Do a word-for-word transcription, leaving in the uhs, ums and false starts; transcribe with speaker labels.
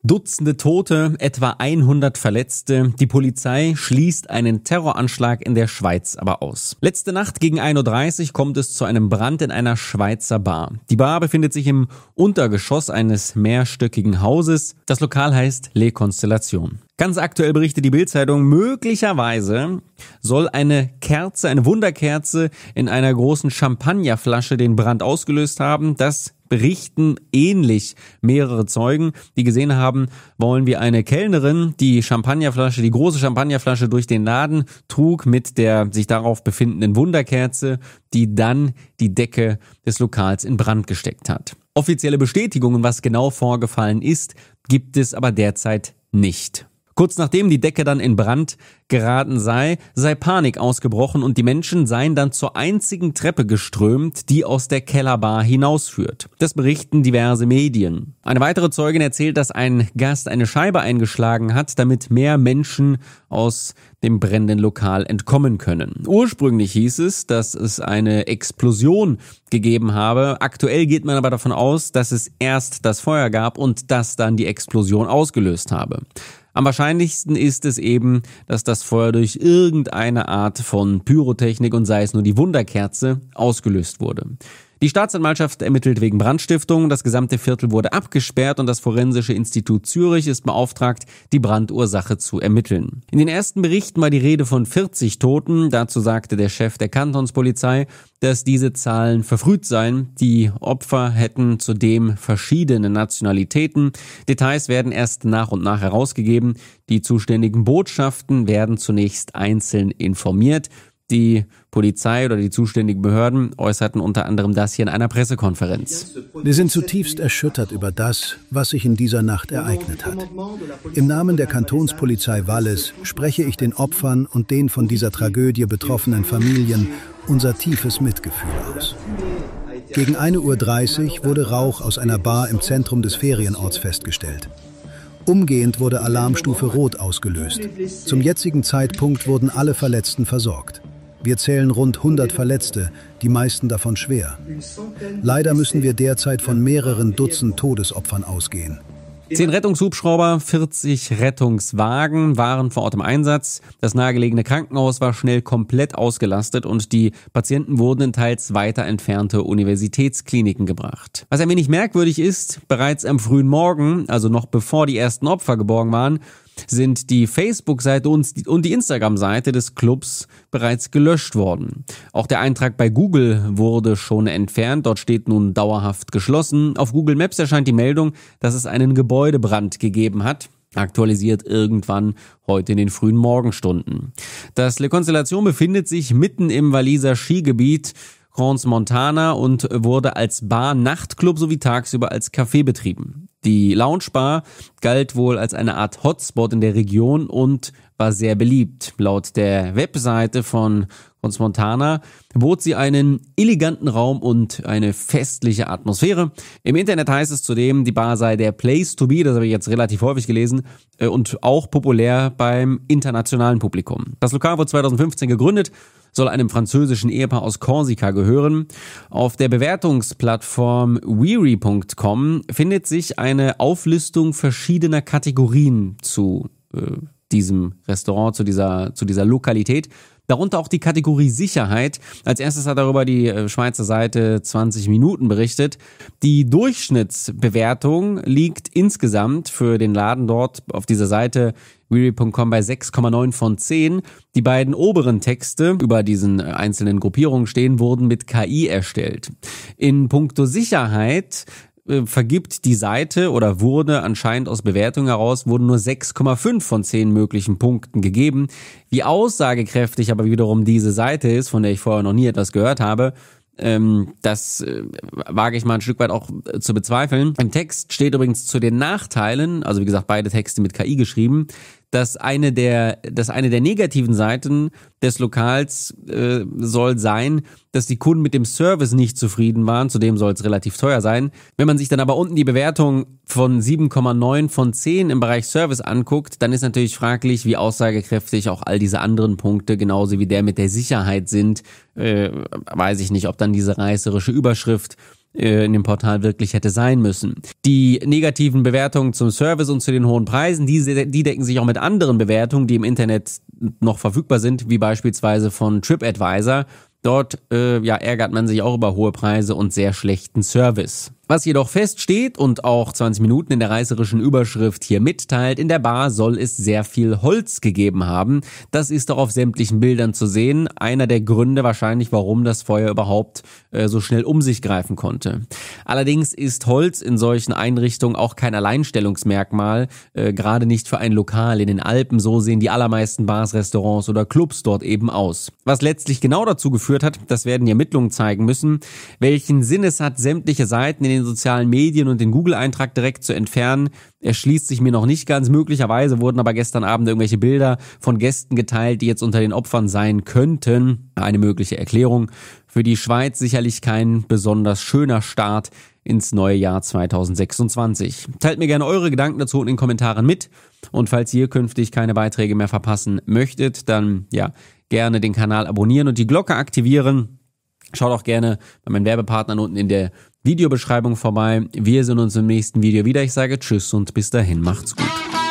Speaker 1: Dutzende Tote, etwa hundert Verletzte. Die Polizei schließt einen Terroranschlag in der Schweiz aber aus. Letzte Nacht gegen ein Uhr dreißig kommt es zu einem Brand in einer Schweizer Bar. Die Bar befindet sich im Untergeschoss eines mehrstöckigen Hauses. Das Lokal heißt Le Constellation. Ganz aktuell berichtet die Bild-Zeitung, möglicherweise soll eine Kerze, eine Wunderkerze in einer großen Champagnerflasche den Brand ausgelöst haben. Das berichten ähnlich mehrere Zeugen, die gesehen haben, wollen wir eine Kellnerin, die Champagnerflasche, die große Champagnerflasche durch den Laden trug mit der sich darauf befindenden Wunderkerze, die dann die Decke des Lokals in Brand gesteckt hat. Offizielle Bestätigungen, was genau vorgefallen ist, gibt es aber derzeit nicht. Kurz nachdem die Decke dann in Brand geraten sei, sei Panik ausgebrochen und die Menschen seien dann zur einzigen Treppe geströmt, die aus der Kellerbar hinausführt. Das berichten diverse Medien. Eine weitere Zeugin erzählt, dass ein Gast eine Scheibe eingeschlagen hat, damit mehr Menschen aus dem brennenden Lokal entkommen können. Ursprünglich hieß es, dass es eine Explosion gegeben habe. Aktuell geht man aber davon aus, dass es erst das Feuer gab und das dann die Explosion ausgelöst habe. Am wahrscheinlichsten ist es eben, dass das Feuer durch irgendeine Art von Pyrotechnik und sei es nur die Wunderkerze ausgelöst wurde. Die Staatsanwaltschaft ermittelt wegen Brandstiftung, das gesamte Viertel wurde abgesperrt und das Forensische Institut Zürich ist beauftragt, die Brandursache zu ermitteln. In den ersten Berichten war die Rede von vierzig Toten, dazu sagte der Chef der Kantonspolizei, dass diese Zahlen verfrüht seien. Die Opfer hätten zudem verschiedene Nationalitäten. Details werden erst nach und nach herausgegeben. Die zuständigen Botschaften werden zunächst einzeln informiert. Die Polizei oder die zuständigen Behörden äußerten unter anderem das hier in einer Pressekonferenz.
Speaker 2: Wir sind zutiefst erschüttert über das, was sich in dieser Nacht ereignet hat. Im Namen der Kantonspolizei Wallis spreche ich den Opfern und den von dieser Tragödie betroffenen Familien unser tiefes Mitgefühl aus. Gegen ein Uhr dreißig wurde Rauch aus einer Bar im Zentrum des Ferienorts festgestellt. Umgehend wurde Alarmstufe Rot ausgelöst. Zum jetzigen Zeitpunkt wurden alle Verletzten versorgt. Wir zählen rund hundert Verletzte, die meisten davon schwer. Leider müssen wir derzeit von mehreren Dutzend Todesopfern ausgehen.
Speaker 1: Zehn Rettungshubschrauber, vierzig Rettungswagen waren vor Ort im Einsatz. Das nahegelegene Krankenhaus war schnell komplett ausgelastet und die Patienten wurden in teils weiter entfernte Universitätskliniken gebracht. Was ein wenig merkwürdig ist, bereits am frühen Morgen, also noch bevor die ersten Opfer geborgen waren, sind die Facebook-Seite und die Instagram-Seite des Clubs bereits gelöscht worden. Auch der Eintrag bei Google wurde schon entfernt. Dort steht nun dauerhaft geschlossen. Auf Google Maps erscheint die Meldung, dass es einen Gebäudebrand gegeben hat. Aktualisiert irgendwann heute in den frühen Morgenstunden. Das Le Constellation befindet sich mitten im Walliser Skigebiet Crans-Montana und wurde als Bar, Nachtclub sowie tagsüber als Café betrieben. Die Loungebar galt wohl als eine Art Hotspot in der Region und war sehr beliebt. Laut der Webseite von Crans-Montana bot sie einen eleganten Raum und eine festliche Atmosphäre. Im Internet heißt es zudem, die Bar sei der Place to be, das habe ich jetzt relativ häufig gelesen, und auch populär beim internationalen Publikum. Das Lokal wurde zweitausendfünfzehn gegründet, soll einem französischen Ehepaar aus Korsika gehören. Auf der Bewertungsplattform Weary Punkt com findet sich eine Auflistung verschiedener Kategorien zu äh, diesem Restaurant, zu dieser, zu dieser Lokalität. Darunter auch die Kategorie Sicherheit. Als erstes hat darüber die Schweizer Seite zwanzig Minuten berichtet. Die Durchschnittsbewertung liegt insgesamt für den Laden dort auf dieser Seite Weary Punkt com bei sechs Komma neun von zehn. Die beiden oberen Texte über diesen einzelnen Gruppierungen stehen, wurden mit K I erstellt. In puncto Sicherheit vergibt die Seite oder wurde anscheinend aus Bewertungen heraus, wurden nur sechs Komma fünf von zehn möglichen Punkten gegeben. Wie aussagekräftig aber wiederum diese Seite ist, von der ich vorher noch nie etwas gehört habe, ähm, das äh, wage ich mal ein Stück weit auch äh, zu bezweifeln. Im Text steht übrigens zu den Nachteilen, also wie gesagt beide Texte mit K I geschrieben, dass eine der, dass eine der negativen Seiten des Lokals äh, soll sein, dass die Kunden mit dem Service nicht zufrieden waren. Zudem soll es relativ teuer sein. Wenn man sich dann aber unten die Bewertung von sieben Komma neun von zehn im Bereich Service anguckt, dann ist natürlich fraglich, wie aussagekräftig auch all diese anderen Punkte, genauso wie der mit der Sicherheit sind. Äh, weiß ich nicht, ob dann diese reißerische Überschrift äh, in dem Portal wirklich hätte sein müssen. Die negativen Bewertungen zum Service und zu den hohen Preisen, die, die decken sich auch mit anderen Bewertungen, die im Internet noch verfügbar sind, wie beispielsweise von TripAdvisor. Dort äh, ja, ärgert man sich auch über hohe Preise und sehr schlechten Service. Was jedoch feststeht und auch zwanzig Minuten in der reißerischen Überschrift hier mitteilt, in der Bar soll es sehr viel Holz gegeben haben. Das ist auch auf sämtlichen Bildern zu sehen. Einer der Gründe wahrscheinlich, warum das Feuer überhaupt äh, so schnell um sich greifen konnte. Allerdings ist Holz in solchen Einrichtungen auch kein Alleinstellungsmerkmal, äh, gerade nicht für ein Lokal in den Alpen. So sehen die allermeisten Bars, Restaurants oder Clubs dort eben aus. Was letztlich genau dazu geführt hat, das werden die Ermittlungen zeigen müssen. Welchen Sinn es hat, sämtliche Seiten in den sozialen Medien und den Google-Eintrag direkt zu entfernen, erschließt sich mir noch nicht ganz. Möglicherweise wurden aber gestern Abend irgendwelche Bilder von Gästen geteilt, die jetzt unter den Opfern sein könnten. Eine mögliche Erklärung. Für die Schweiz sicherlich kein besonders schöner Start ins neue Jahr zweitausendsechsundzwanzig. Teilt mir gerne eure Gedanken dazu in den Kommentaren mit. Und falls ihr künftig keine Beiträge mehr verpassen möchtet, dann ja gerne den Kanal abonnieren und die Glocke aktivieren. Schaut auch gerne bei meinen Werbepartnern unten in der Videobeschreibung vorbei. Wir sehen uns im nächsten Video wieder. Ich sage Tschüss und bis dahin, macht's gut.